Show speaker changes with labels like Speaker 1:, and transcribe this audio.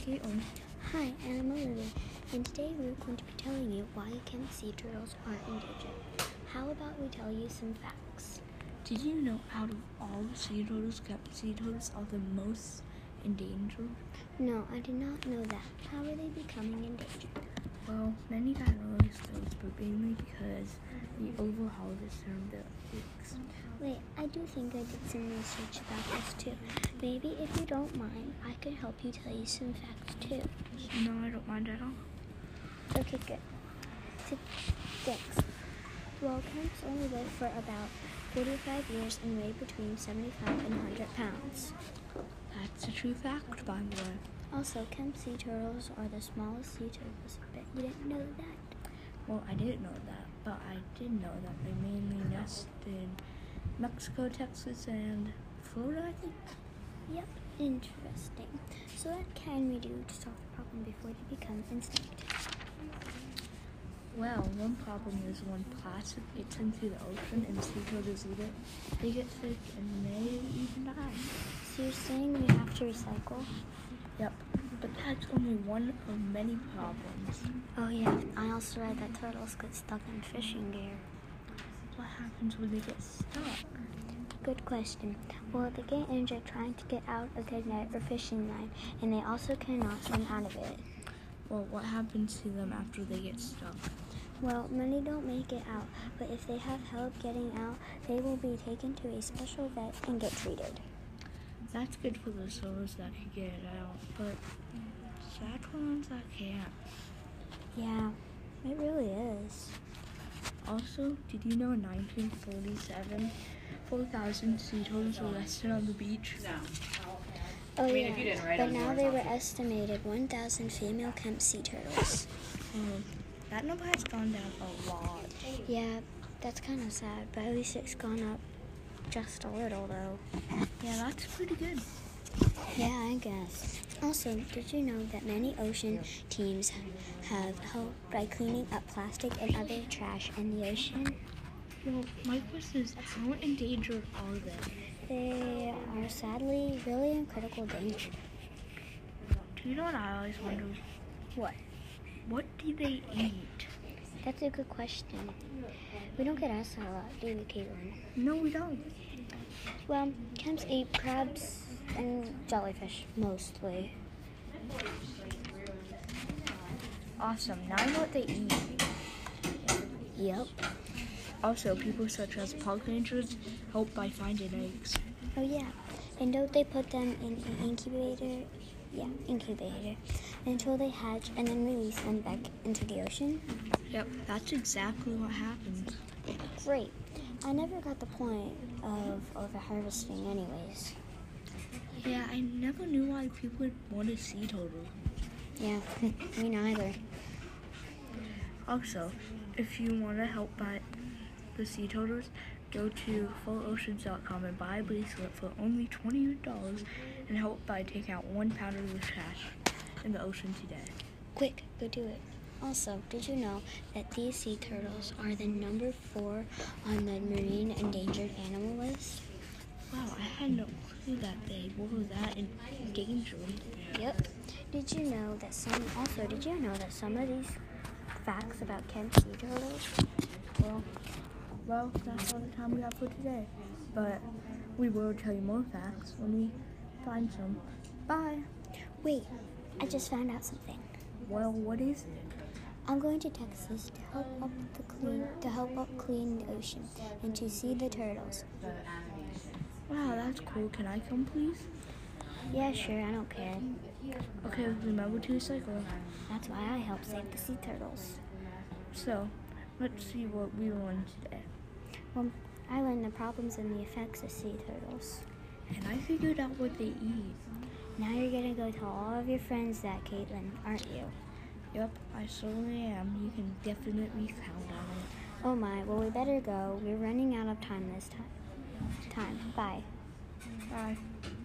Speaker 1: Caitlin.
Speaker 2: Hi, I'm Olivia, and today we're going to be telling you why Kemp sea turtles are endangered. How about we tell you some facts?
Speaker 1: Did you know out of all the sea turtles, Kemp sea turtles are the most endangered?
Speaker 2: No, I did not know that. How are they becoming endangered?
Speaker 1: Well, many got early those, but mainly because we overharvested their eggs.
Speaker 2: Wait, I do think I did some research about this too. Maybe if you don't mind, I could help you tell you some facts too.
Speaker 1: No, I don't mind at all.
Speaker 2: Okay, good. Thanks. Well, Kemps only live for about 45 years and weigh between 75 and 100 pounds.
Speaker 1: That's a true fact, by the way.
Speaker 2: Also, Kemp sea turtles are the smallest sea turtles. Bet you didn't know that.
Speaker 1: Well, I didn't know that, but I did know that they mainly nest in Mexico, Texas, and Florida, I think.
Speaker 2: Yep, interesting. So what can we do to solve the problem before they become extinct?
Speaker 1: Well, one problem is when plastic gets into the ocean and sea turtles eat it, they get sick and may even die.
Speaker 2: So you're saying we have to recycle?
Speaker 1: Yep, but that's only one of many problems.
Speaker 2: Oh yeah, I also read that turtles get stuck in fishing gear.
Speaker 1: What happens when they get stuck?
Speaker 2: Good question. Well, they get injured trying to get out of their net or fishing line, and they also cannot swim out of it.
Speaker 1: Well, what happens to them after they get stuck?
Speaker 2: Well, many don't make it out, but if they have help getting out, they will be taken to a special vet and get treated.
Speaker 1: That's good for the souls that can get it out, but sad for ones that can't.
Speaker 2: Yeah, it really is.
Speaker 1: Also, did you know in 1947, 4,000 sea turtles were arrested on the beach?
Speaker 2: Oh yeah, but now they were estimated 1,000 female Kemp sea turtles.
Speaker 1: That number has gone down a lot.
Speaker 2: Yeah, that's kind of sad, but at least it's gone up just a little though.
Speaker 1: Yeah, that's pretty good.
Speaker 2: Yeah, I guess. Also, did you know that many ocean teams have helped by cleaning up plastic and other trash in the ocean?
Speaker 1: Well, my question is, how endangered are they?
Speaker 2: They are sadly really in critical danger.
Speaker 1: Do you know what I always wonder?
Speaker 2: What?
Speaker 1: What do they eat?
Speaker 2: That's a good question. We don't get asked that a lot, do we, Caitlin?
Speaker 1: No, we don't.
Speaker 2: Well, Kemps eat crabs and jellyfish, mostly.
Speaker 1: Awesome. Now I know what they eat.
Speaker 2: Yep.
Speaker 1: Also, people such as park rangers help by finding eggs.
Speaker 2: Oh yeah, and don't they put them in an incubator? Yeah, incubator, until they hatch and then release them back into the ocean?
Speaker 1: Yep, that's exactly what happens.
Speaker 2: Great. I never got the point of over-harvesting anyways.
Speaker 1: Yeah, I never knew why people would want a sea turtle.
Speaker 2: Yeah, me neither.
Speaker 1: Also, if you want to help buy the sea turtles, go to fulloceans.com and buy a bracelet for only $20 and help by taking out 1 pound of the trash in the ocean today.
Speaker 2: Quick, go do it. Also, did you know that these sea turtles are the number 4 on the marine endangered animal list?
Speaker 1: Wow, I had no clue that they were that endangered.
Speaker 2: Yep. Did you know that some of these facts about Kemp sea turtles?
Speaker 1: Well, that's all the time we have for today. But we will tell you more facts when we find some. Bye.
Speaker 2: Wait, I just found out something.
Speaker 1: Well, what is it?
Speaker 2: I'm going to Texas to help up clean the ocean and to see the turtles.
Speaker 1: Wow, that's cool. Can I come, please?
Speaker 2: Yeah, sure. I don't care.
Speaker 1: Okay, remember to recycle.
Speaker 2: That's why I help save the sea turtles.
Speaker 1: So, let's see what we learned today.
Speaker 2: Well, I learned the problems and the effects of sea turtles.
Speaker 1: And I figured out what they eat.
Speaker 2: Now you're gonna go tell all of your friends that, Caitlin, aren't you?
Speaker 1: Yep, I certainly am. You can definitely count on it.
Speaker 2: Oh my, well we better go. We're running out of time this time. Bye.
Speaker 1: Bye.